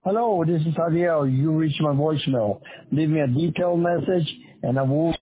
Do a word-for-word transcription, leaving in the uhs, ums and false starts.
Hello, this is Ariel. You reached my voicemail. Leave me a detailed message and I will